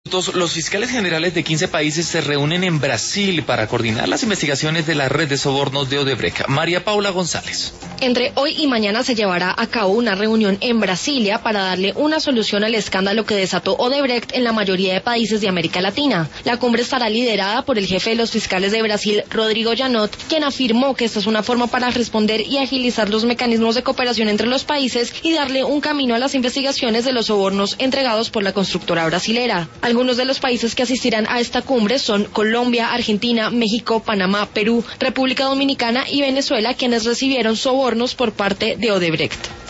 Los fiscales generales de 15 países se reúnen en Brasil para coordinar las investigaciones de la red de sobornos de Odebrecht. María Paula González. Entre hoy y mañana se llevará a cabo una reunión en Brasilia para darle una solución al escándalo que desató Odebrecht en la mayoría de países de América Latina. La cumbre estará liderada por el jefe de los fiscales de Brasil, Rodrigo Janot, quien afirmó que esta es una forma para responder y agilizar los mecanismos de cooperación entre los países y darle un camino a las investigaciones de los sobornos entregados por la constructora brasilera. Algunos de los países que asistirán a esta cumbre son Colombia, Argentina, México, Panamá, Perú, República Dominicana y Venezuela, quienes recibieron sobornos por parte de Odebrecht.